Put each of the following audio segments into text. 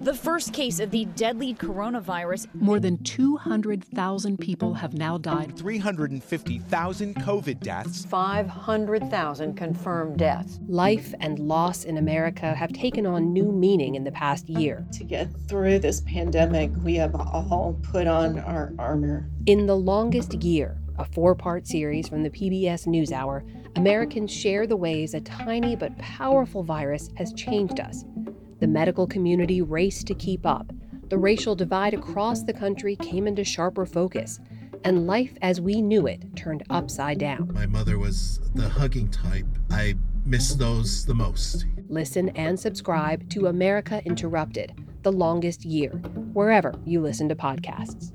The first case of the deadly coronavirus. More than 200,000 people have now died. 350,000 COVID deaths. 500,000 confirmed deaths. Life and loss in America have taken on new meaning in the past year. To get through this pandemic, we have all put on our armor. In The Longest Year, a 4-part series from the PBS NewsHour, Americans share the ways a tiny but powerful virus has changed us. The medical community raced to keep up. The racial divide across the country came into sharper focus. And life as we knew it turned upside down. My mother was the hugging type. I miss those the most. Listen and subscribe to America Interrupted, The Longest Year, wherever you listen to podcasts.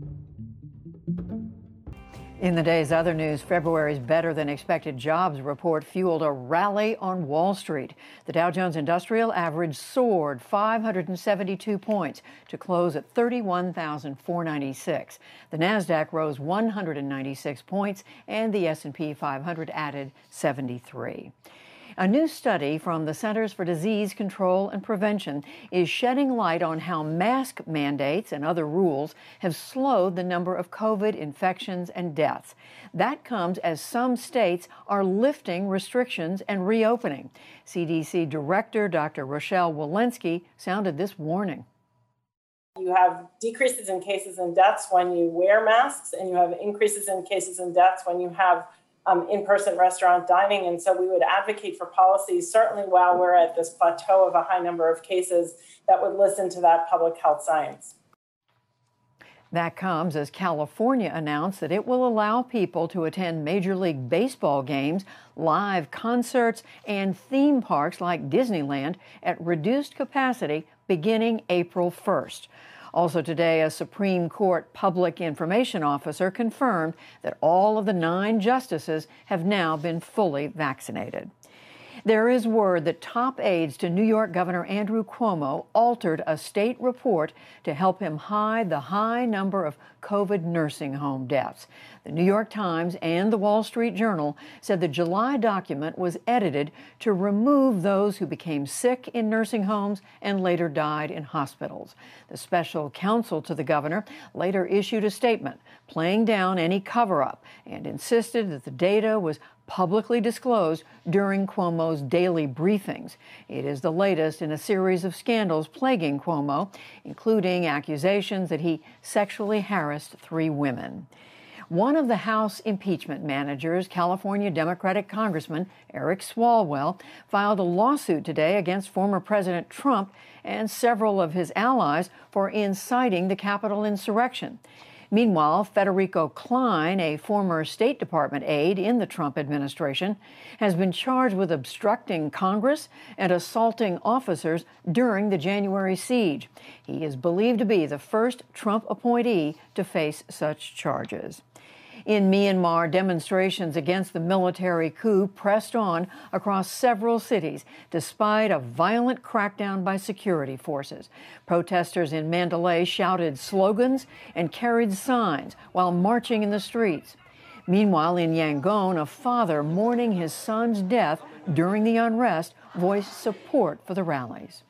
In the day's other news, February's better-than-expected jobs report fueled a rally on Wall Street. The Dow Jones Industrial Average soared 572 points to close at 31,496. The Nasdaq rose 196 points, and the S&P 500 added 73. A new study from the Centers for Disease Control and Prevention is shedding light on how mask mandates and other rules have slowed the number of COVID infections and deaths. That comes as some states are lifting restrictions and reopening. CDC Director Dr. Rochelle Walensky sounded this warning. You have decreases in cases and deaths when you wear masks, and you have increases in cases and deaths when you have in-person restaurant dining. And so we would advocate for policies, certainly while we're at this plateau of a high number of cases, that would listen to that public health science. That comes as California announced that it will allow people to attend Major League Baseball games, live concerts, and theme parks like Disneyland at reduced capacity beginning April 1st. Also today, a Supreme Court public information officer confirmed that all of the 9 justices have now been fully vaccinated. There is word that top aides to New York Governor Andrew Cuomo altered a state report to help him hide the high number of COVID nursing home deaths. The New York Times and the Wall Street Journal said the July document was edited to remove those who became sick in nursing homes and later died in hospitals. The special counsel to the governor later issued a statement playing down any cover-up and insisted that the data was publicly disclosed during Cuomo's daily briefings. It is the latest in a series of scandals plaguing Cuomo, including accusations that he sexually harassed 3 women. One of the House impeachment managers, California Democratic Congressman Eric Swalwell, filed a lawsuit today against former President Trump and several of his allies for inciting the Capitol insurrection. Meanwhile, Federico Klein, a former State Department aide in the Trump administration, has been charged with obstructing Congress and assaulting officers during the January siege. He is believed to be the first Trump appointee to face such charges. In Myanmar, demonstrations against the military coup pressed on across several cities, despite a violent crackdown by security forces. Protesters in Mandalay shouted slogans and carried signs while marching in the streets. Meanwhile, in Yangon, a father mourning his son's death during the unrest voiced support for the rallies.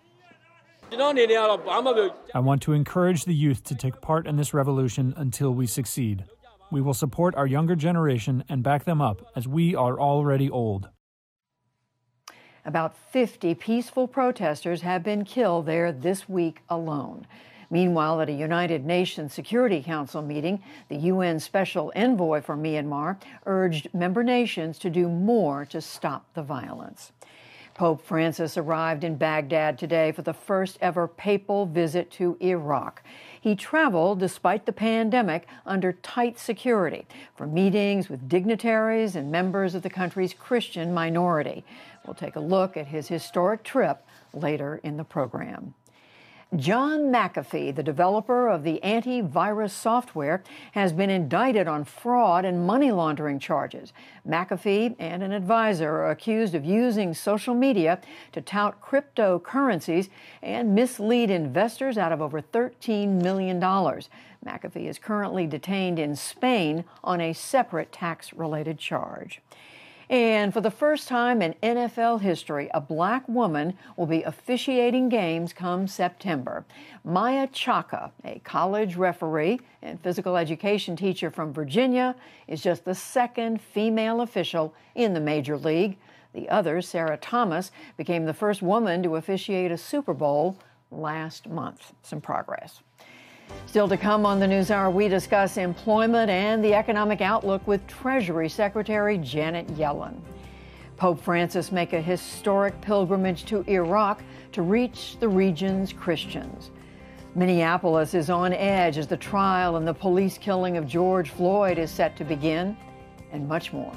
I want to encourage the youth to take part in this revolution until we succeed. We will support our younger generation and back them up, as we are already old. About 50 peaceful protesters have been killed there this week alone. Meanwhile, at a United Nations Security Council meeting, the UN Special Envoy for Myanmar urged member nations to do more to stop the violence. Pope Francis arrived in Baghdad today for the first ever papal visit to Iraq. He traveled, despite the pandemic, under tight security for meetings with dignitaries and members of the country's Christian minority. We'll take a look at his historic trip later in the program. John McAfee, the developer of the antivirus software, has been indicted on fraud and money laundering charges. McAfee and an advisor are accused of using social media to tout cryptocurrencies and mislead investors out of over $13 million. McAfee is currently detained in Spain on a separate tax-related charge. And for the first time in NFL history, a black woman will be officiating games come September. Maya Chaka, a college referee and physical education teacher from Virginia, is just the second female official in the major league. The other, Sarah Thomas, became the first woman to officiate a Super Bowl last month. Some progress. Still to come on the NewsHour, we discuss employment and the economic outlook with Treasury Secretary Janet Yellen. Pope Francis make a historic pilgrimage to Iraq to reach the region's Christians. Minneapolis is on edge as the trial in the police killing of George Floyd is set to begin, and much more.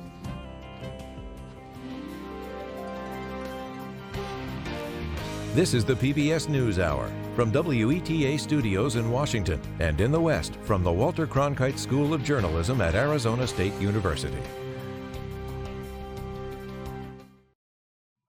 This is the PBS NewsHour from WETA Studios in Washington and in the West from the Walter Cronkite School of Journalism at Arizona State University.